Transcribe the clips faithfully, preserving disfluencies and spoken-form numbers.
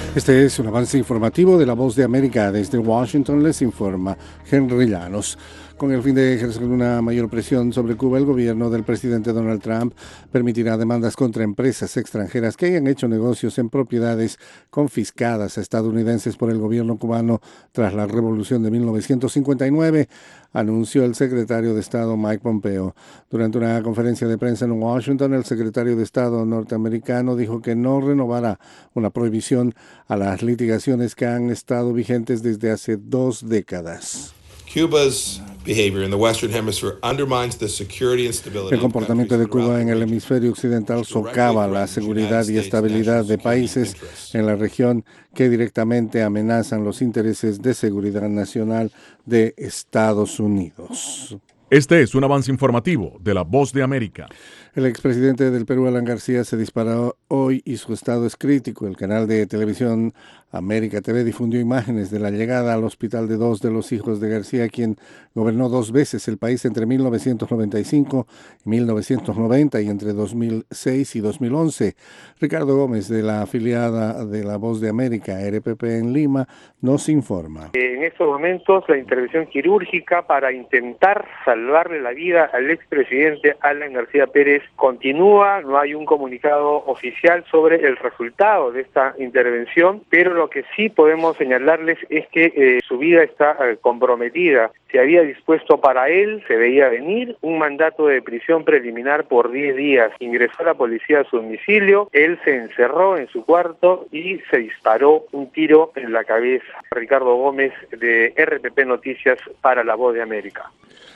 Este es un avance informativo de La Voz de América. Desde Washington les informa Henry Llanos. Con el fin de ejercer una mayor presión sobre Cuba, el gobierno del presidente Donald Trump permitirá demandas contra empresas extranjeras que hayan hecho negocios en propiedades confiscadas a estadounidenses por el gobierno cubano tras la revolución de mil novecientos cincuenta y nueve, anunció el secretario de Estado Mike Pompeo. Durante una conferencia de prensa en Washington, el secretario de Estado norteamericano dijo que no renovará una prohibición a las litigaciones que han estado vigentes desde hace dos décadas. Cuba's behavior in the Western Hemisphere undermines the security and stability El comportamiento de Cuba en el hemisferio occidental socava la seguridad y estabilidad de países en la región que directamente amenazan los intereses de seguridad nacional de Estados Unidos. Este es un avance informativo de La Voz de América. El expresidente del Perú, Alan García, se disparó hoy y su estado es crítico. El canal de televisión América T V difundió imágenes de la llegada al hospital de dos de los hijos de García, quien gobernó dos veces el país entre mil novecientos noventa y cinco y mil novecientos noventa y entre dos mil seis y dos mil once. Ricardo Gómez, de la afiliada de La Voz de América, R P P en Lima, nos informa. En estos momentos, la intervención quirúrgica para intentar salvarle la vida al expresidente Alan García Pérez continúa. No hay un comunicado oficial sobre el resultado de esta intervención, pero lo que sí podemos señalarles es que eh, su vida está eh, comprometida. Se había dispuesto para él, se veía venir, un mandato de prisión preliminar por diez días. Ingresó a la policía a su domicilio, él se encerró en su cuarto y se disparó un tiro en la cabeza. Ricardo Gómez, de R P P Noticias para La Voz de América.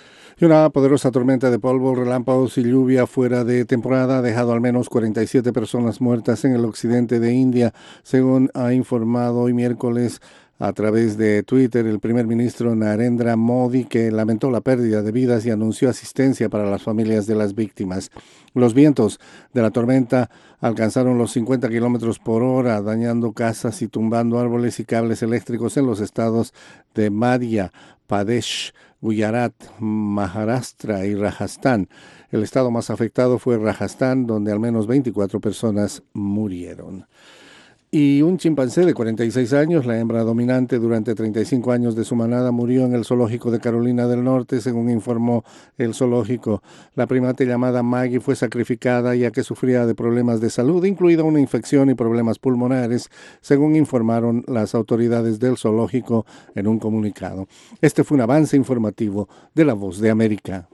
Y una poderosa tormenta de polvo, relámpagos y lluvia fuera de temporada ha dejado al menos cuarenta y siete personas muertas en el occidente de India, según ha informado hoy miércoles a través de Twitter el primer ministro Narendra Modi, que lamentó la pérdida de vidas y anunció asistencia para las familias de las víctimas. Los vientos de la tormenta alcanzaron los cincuenta kilómetros por hora, dañando casas y tumbando árboles y cables eléctricos en los estados de Madhya Pradesh, Gujarat, Maharashtra y Rajasthan. El estado más afectado fue Rajasthan, donde al menos veinticuatro personas murieron. Y un chimpancé de cuarenta y seis años, la hembra dominante durante treinta y cinco años de su manada, murió en el zoológico de Carolina del Norte, según informó el zoológico. La primate llamada Maggie fue sacrificada ya que sufría de problemas de salud, incluida una infección y problemas pulmonares, según informaron las autoridades del zoológico en un comunicado. Este fue un avance informativo de La Voz de América.